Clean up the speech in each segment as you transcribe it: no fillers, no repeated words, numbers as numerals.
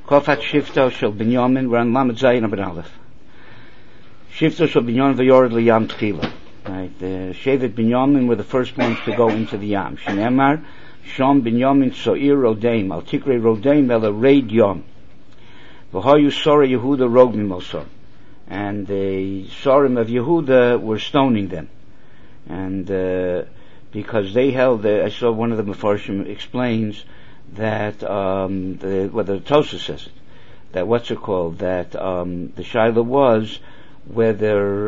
Kofat Shifto Shel Binyamin, we're on Lamed Zayin Abed Aleph. Shifto Shel Binyamin V'yored L'Yam Tchila. Right, the Shevet Binyamin were the first ones to go into the Yam. Shneemar, Shom Binyamin So'ir Rodaim, Al Tikre Rodaim Ela Reid Yom. V'hoyu Sora Yehuda Rogmi Mosor. And the Sorim of Yehuda were stoning them. And because they held, I saw one of the Mefarshim explains that whether Tosha says it, that the Shaila was whether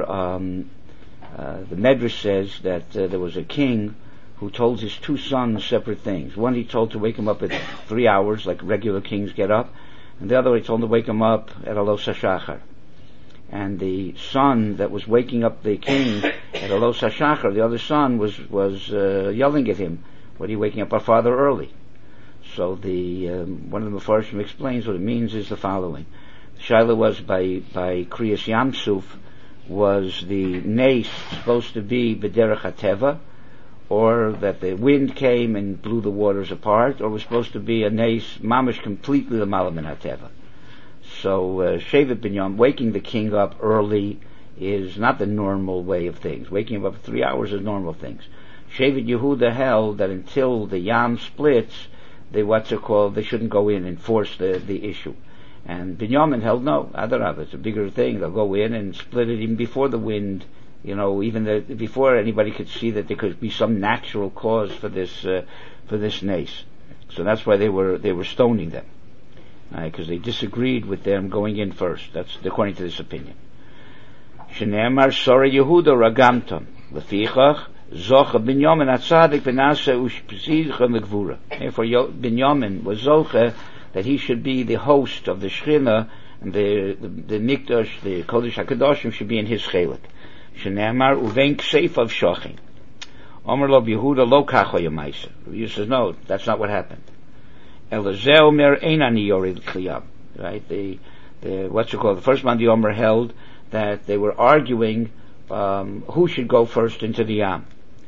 the Medrash says that there was a king who told his two sons separate things. One he told to wake him up at 3 hours, like regular kings get up, and the other he told him to wake him up at Alos HaShachar. And the son that was waking up the king at Alos HaShachar, the other son was yelling at him, "What are you waking up our father early?" So one of the Mefarshim explains what it means is the following. The Shaila was by Kriyas Yamsuf, was the nace supposed to be B'derech HaTeva, or that the wind came and blew the waters apart, or was supposed to be a nace mamish completely the Malam in HaTeva. So Shevet Binyamin, waking the king up early, is not the normal way of things. Waking him up for 3 hours is normal things. Shevet Yehuda held that until the Yam splits, they shouldn't go in and force the issue. And Binyamin held no, Adarab, it's a bigger thing. They'll go in and split it even before the wind, even before anybody could see that there could be some natural cause for this nace. So that's why they were stoning them, because they disagreed with them going in first. That's according to this opinion. Shneemar Sora Yehuda Ragamton Lefichach Zocha Binyamin Atzadik V'Nasa Ushpzidcha Megvura. Therefore, Binyamin was Zocha that he should be the host of the Shechina, and the Mikdash, the Kodesh HaKadoshim, should be in his chelik. Shneemar Uvein Kseif of Shochin. Omer Lo Yehuda Lo Kacho Yemaisa. He says, no, that's not what happened. Elazeh Omer Einani Yorid Kliyab. Right? The first man the Omer held that they were arguing who should go first into the Yam.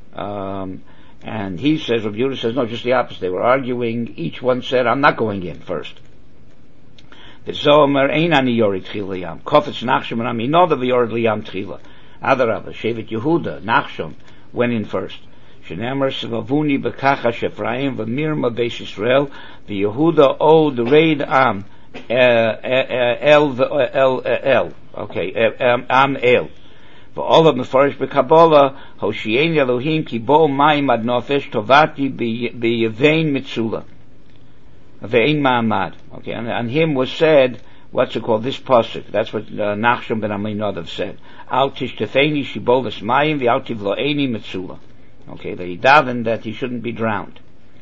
And he says, Rabbi Yehuda says, no, just the opposite. They were arguing. Each one said, I'm not going in first. The Zomer Einani Yorid Tchila Yam. Kofetz Nachshon and Aminoda v'Yorid Liyam Tchila. Adarabah, Shevet Yehuda, Nachshon, went in first. Shenemer Sevavuni B'Kacha Shefraim v'Mirma Beis Yisrael v'Yehuda Od Reid Am El. Am El. V'Olav Mefarish B'Kabbalah Hoshieni Elohim Ki Bo Mayim Ad Nofesh Tovati B'Yevein Mitzula V'Ein Ma'amad. Okay, and him was said, this pasuk. That's what Nachshon ben Aminadav said. Al tishtefeni shibolas mayim v'al tivloeni mitzula. Okay, that he davened that he shouldn't be drowned.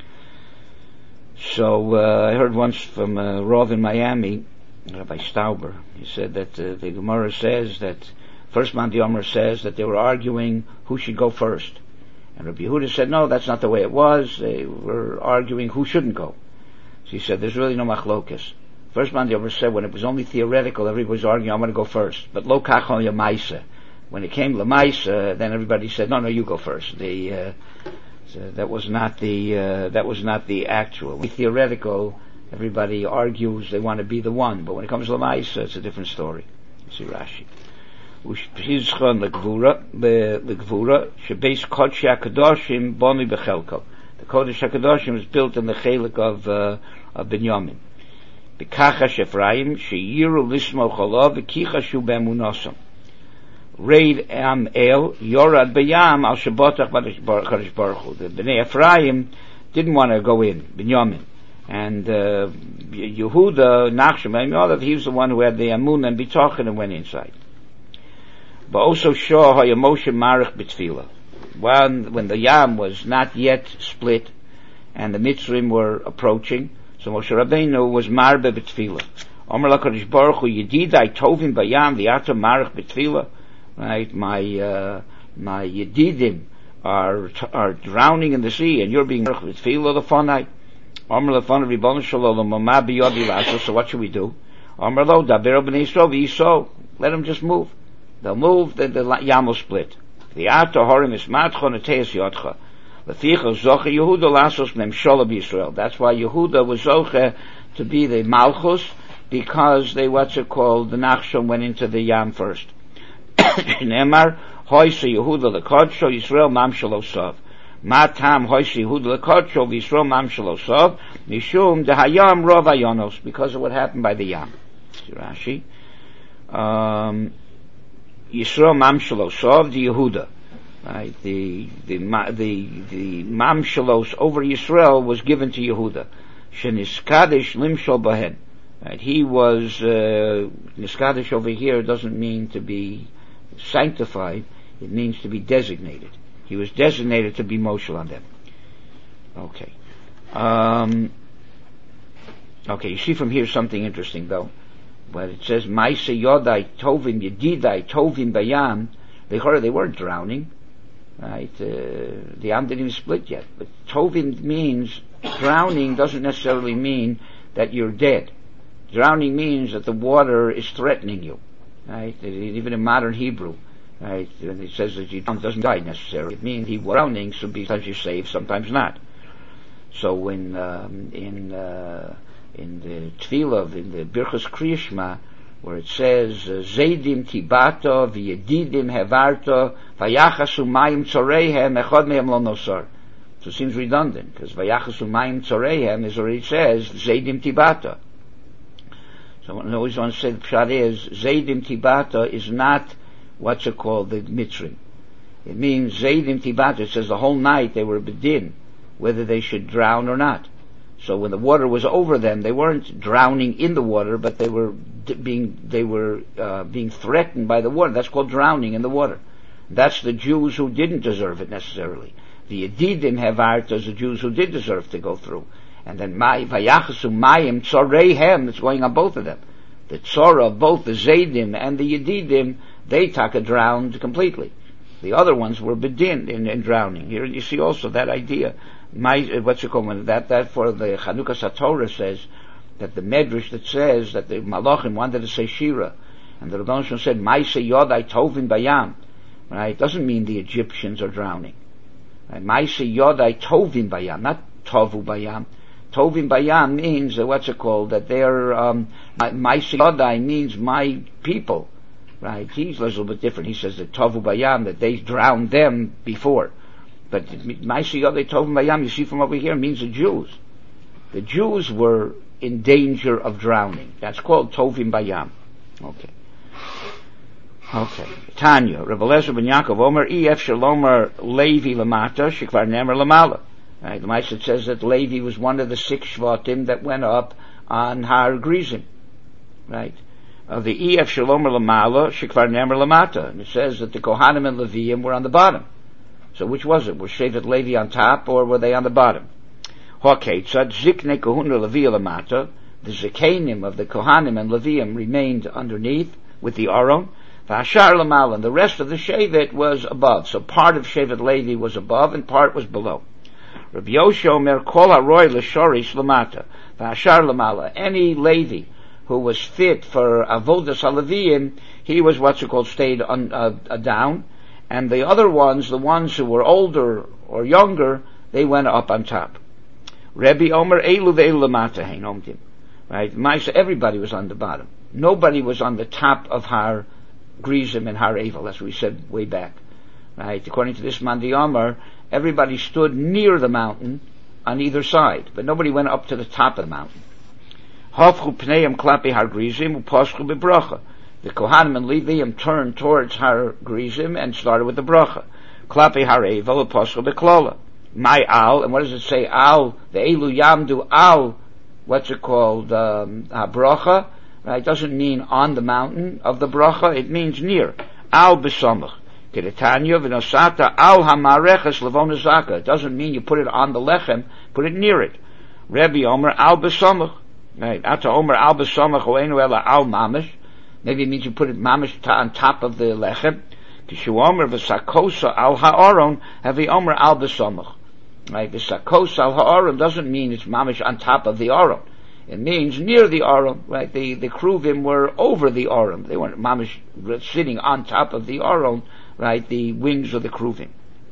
So I heard once from Rav in Miami, Rabbi Stauber. He said that the Gemara says that first man the Omer says that they were arguing who should go first, and Rabbi Yehuda said no, that's not the way it was. They were arguing who shouldn't go. So he said there's really no machlokas. First man the Omer said when it was only theoretical, everybody was arguing I'm going to go first, but lo kachon yamaisa. When it came lamaisa, then everybody said no, you go first. So that was not the actual. Theoretical, everybody argues they want to be the one, but when it comes to lamaisa, it's a different story. You see Rashi. Ushpizchon legvura shebeis kodesh hakadoshim boni bechelko. The kodesh hakadoshim was built in the chelik of Binyamin. B'kacha shefraim sheyiru lismo cholav v'kicha shu be'emunasam. Reid am el yorad b'yam al shabbatach b'Kadosh Baruch Hu. The Bnei Ephraim didn't want to go in, Binyamin, and Yehuda Nachshon ben Aminadav, he was the one who had the amun and bitachon and went inside. But also Shah Hayamoshe Marich B'Tfila. When the Yam was not yet split and the Mitzrim were approaching, so Moshe Rabbeinu was Marbe B'Tfila. Omer LaKadosh Baruch Hu Yedidai Tovim Bayam V'Ata Marich B'Tfila. Right, my Yedidim are drowning in the sea, and you're being Marich B'Tfila L'Fonai. Omer L'Fonai Ribbon Shalom Mama B'Yodi Lasso. So what should we do? Omer Lo Daber B'Nei Yisrael V'Yisrael. Let them just move. They'll move, then the Yam will split. The Ata Horim is Matcha Neteis Yotcha. Leficha Zocha Yehuda Lasos Mem Shola B'Yisrael. That's why Yehuda was Zocha to be the Malchus because they, the Nachshon went into the Yam first. Nemar, Hoyse Yehuda Lekodsho, Yisrael Mamshalosov. Matam Hoyse Yehuda Lekodsho, Yisrael Mamshalosov, Mishum Dehayam Rov Ayonos, because of what happened by the Yam. Rashi. Yisrael Mamshalosov, the Yehuda. Right, the Mamshalos over Yisrael was given to Yehuda. Sheniskadish Limshol Bahen. Right, he was, Niskadish over here doesn't mean to be sanctified, it means to be designated. He was designated to be Moshel on them. Okay. Okay, you see from here something interesting though. But it says, Maise Yodai Tovim Yedidai Tovim Bayam, they weren't drowning. Right, the Yam didn't even split yet. But Tovim means, drowning doesn't necessarily mean that you're dead. Drowning means that the water is threatening you. Right, even in modern Hebrew, right, it says that you doesn't die necessarily. It means he drowning, sometimes you're saved, sometimes not. So in the Tefillah, in the Birchas Kriyishma, where it says Zaydim Tibato v'Yedidim Hevarto v'Yachasu Mayim Tzoreihem Echad Mehem Lo Nosar. So it seems redundant because v'Yachasu Mayim Tzoreihem is already says Zaydim Tibato. So I always want to say the pshat is Zaydim Tibato is not the Mitzrim. It means Zaydim Tibato. It says the whole night they were bedin whether they should drown or not. So when the water was over them, they weren't drowning in the water, but they were being threatened by the water. That's called drowning in the water. That's the Jews who didn't deserve it necessarily. The Yedidim Hevarta is the Jews who did deserve to go through. And then Vayachasu Mayim Tzoreihem, it's going on both of them. The Tzorah of both the Zaydim and the Yedidim, they drowned completely. The other ones were bedin in drowning. Here you see also that idea. That for the Chanukah Satorah says that the Medrash that says that the Malachim wanted to say Shira, and the Rebbeinu Shalom said Maise Yodai Tovim Bayam. Right, doesn't mean the Egyptians are drowning. Right? Maise Yodai Tovim Bayam, not Tovu Bayam. Tovim Bayam means that they're Maise Yodai means my people. Right, he's a little bit different. He says that Tovu Bayam, that they drowned them before. But Maise Yodai Tovim Bayam, you see from over here, means the Jews. The Jews were in danger of drowning. That's called Tovim Bayam. Okay. Tanya, Rebbe Eliezer ben Yaakov Omer, Ef Shalomer Levi Lamata, Shekvar Nemer Lamala. Right, the Maaseh says that Levi was one of the 6 Shvatim that went up on Har Grizim. Right. The Ef Shalomer Lamala, Shekvar Nemer Lamata. And it says that the Kohanim and Leviim were on the bottom. So which was it? Was Shevet Levi on top, or were they on the bottom? Ha'ketzad Ziknei Kohuna Levi Lamata, the Zikanim of the Kohanim and Leviim remained underneath with the Aron. V'Hashar Lamal, and the rest of the Shevet was above. So part of Shevet Levi was above and part was below. Rabbi Yoshua Omer Kol HaRoi L'Shorish Lamata, V'Hashar Lamala. Any Levi who was fit for Avodas HaLeviim, he was stayed down. And the other ones, the ones who were older or younger, they went up on top. Rebbe Omer Elu ve'elu lamata hein omtim. Right? Everybody was on the bottom. Nobody was on the top of Har Grizim and Har Evel, as we said way back. Right? According to this Mandi Omer, everybody stood near the mountain on either side, but nobody went up to the top of the mountain. Hafchu pneim klapi Har Grizim u'poschu bebracha. The Kohanim and Leviim turned towards Har Grizim and started with the bracha. Klapi Har Evel u'poschu beklola. My al, and what does it say? Al, the Elu Yamdu al, bracha. Right? It doesn't mean on the mountain of the bracha, it means near. Al b'samach. Kedetanya v'nosata al hamareches levon zaka. It doesn't mean you put it on the lechem, put it near it. Rebbe Omer al b'samach. Right? Ata Omer al b'samach oenu ela al mamish. Maybe it means you put it mamish on top of the lechem. Kishu Omer v'sakosa al ha'aron havi Omer al b'samach. Right? V'sakosa al ha'aron doesn't mean it's mamish on top of the aron. It means near the aron. Right? The kruvim were over the aron. They weren't mamish sitting on top of the aron. Right? The wings of the kruvim.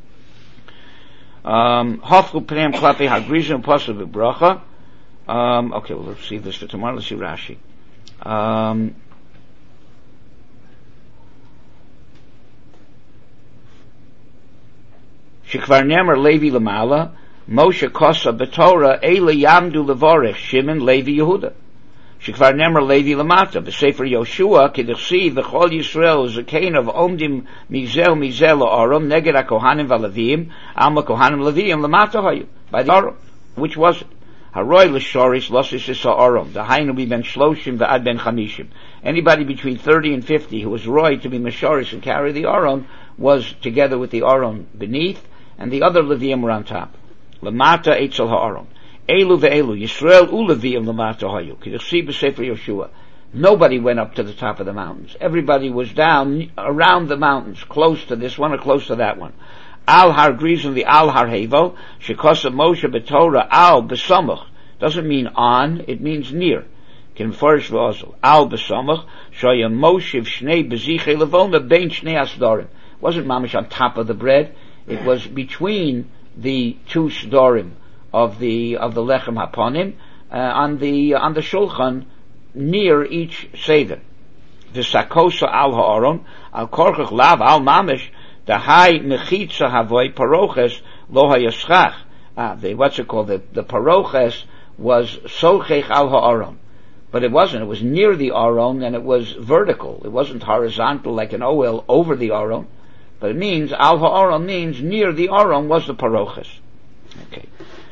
Hafchu pneim klapi hagrizim pasuk v'bracha. Okay, well, let's see this for tomorrow. Let's see Rashi. Shekvar nemer Levi Lamala, Moshe Kosa B'Torah, Eile Yamdu Levorech, Shimon Levi Yehuda. Shekvar nemer Levi Lamata, B'Sefer Yoshua, K'dichsi, V'chol Yisrael, Zekain of Omdim, Mizel La'arom, Neged HaKohanim V'Levim, Alma Kohanim Levim, Lamata Hayu, by the Arom. Which was it? Haroy L'Shoris, Losis Issa Arom, the Hainu Ben Shloshim, V'ad Ben Chamishim. Anybody between 30 and 50 who was Roy to be Meshoris and carry the Aron was together with the Aron beneath, and the other Leviim were on top. Lamata Eitzel HaAron. Elu ve'elu, Yisrael u Leviim Lamata Hayu. K'dichsi b'Sefer Yoshua. Nobody went up to the top of the mountains. Everybody was down around the mountains, close to this one or close to that one. Al Har Grizim the Al Har Hevel, Shekosa Moshe B'Torah Al B'Samach. Doesn't mean on, it means near. Kinfarish v'Ozel. Al B'Samach, Shoya Moshe Shnei B'Zichei Levona Bein Shnei Asdorim. Wasn't mamish on top of the bread. It was between the two shdorim of the lechem haponim on the shulchan near each seder. The sakosa al haaron al korchach lav al mamish the high mechitza havoy paroches lo hayaschach. What's it called? The paroches was sochech al haaron, but it wasn't. It was near the aron and it was vertical. It wasn't horizontal like an oil over the aron. But it means, Al Ha'aron means near the Aron was the Paroches. Okay.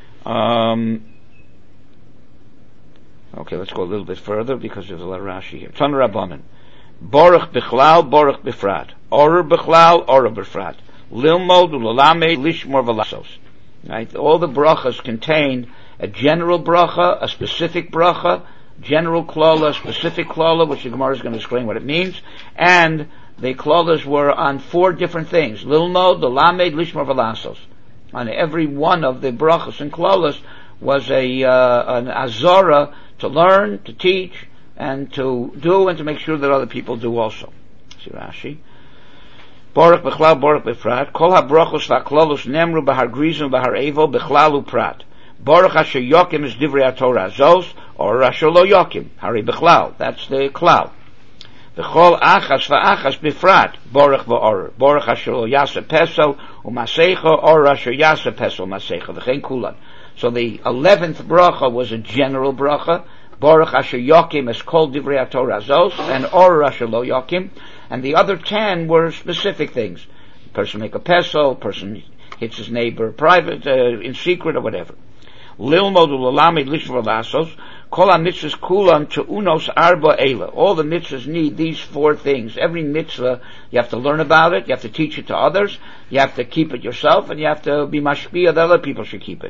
Okay, let's go a little bit further because there's a lot of Rashi here. Tan Rabbanan. Baruch Bichlal, Baruch Bifrat. Oror Bichlal, Oror Bifrat. Lilmod, Ulalame, Lishmor Velasos. Right? All the brachas contain a general bracha, a specific bracha, general klala, specific klala, which the Gemara is going to explain what it means, and the klalas were on 4 different things. Lilmod, the lamed, lishmor velasos. On every one of the brachas and klalas was an azara to learn, to teach, and to do, and to make sure that other people do also. See Rashi. Baruch b'chlal, baruch b'frat. Kol ha-brachos v'klalos nemru b'har grizim v'har evo b'chlal u'prat. Baruch asher yokim is divrei HaTorah zos, or asher lo yokim, hari b'chlal. That's the klal. V'chol achas v'achas b'frat, Baruch v'oror. Baruch asher lo yaseh pesel, u'masecha, or asher yaseh pesel masecha, v'chein kulan. So the 11th bracha was a general bracha, Baruch asher yokim is called divrei HaTorah zos, and or asher lo yokim, and the other 10 were specific things. Person make a pesel, person hits his neighbor private, in secret or whatever. Lilmod u'lalamid lishmor velasos, kol ha-mitzvahs kulan te'unos arba eila. All the mitzvahs need these 4 things. Every mitzvah, you have to learn about it, you have to teach it to others, you have to keep it yourself, and you have to be mashpia that other people should keep it.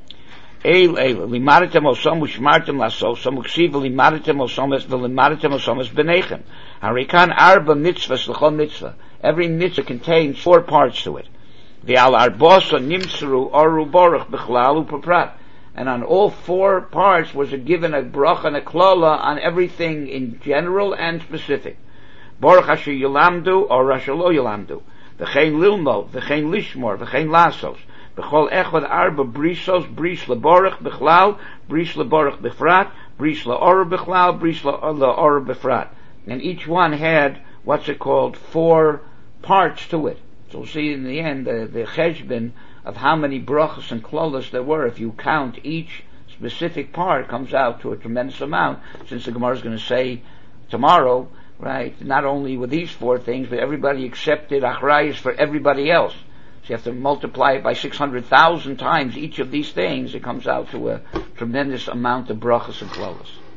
Eil eila, limaritem osom u'shmartem lasosom, u'ksiv limaritem osom es v'limaritem osom es b'nechem. Harikan arba mitzvahs l'chol mitzvah. Every mitzvah contains 4 parts to it. V'al arbosa nimtzru oru baruch b'chlal u'paprat. And on all 4 parts was given a bracha and a klala on everything in general and specific. Baruch asher yulamdu or asher lo yulamdu. V'chein lilmo, v'chein lishmor, v'chein lasos. B'chol echad arba brisos, bris lebaruch b'chlal, bris lebaruch b'frat, bris le'or b'chlal, bris le'or b'frat. And each one had, 4 parts to it. So we'll see in the end the cheshbon of how many brachas and klolas there were. If you count each specific part, comes out to a tremendous amount, since the Gemara is going to say tomorrow, right, not only with these 4 things, but everybody accepted achrayus for everybody else. So you have to multiply it by 600,000 times each of these things. It comes out to a tremendous amount of brachas and klolas.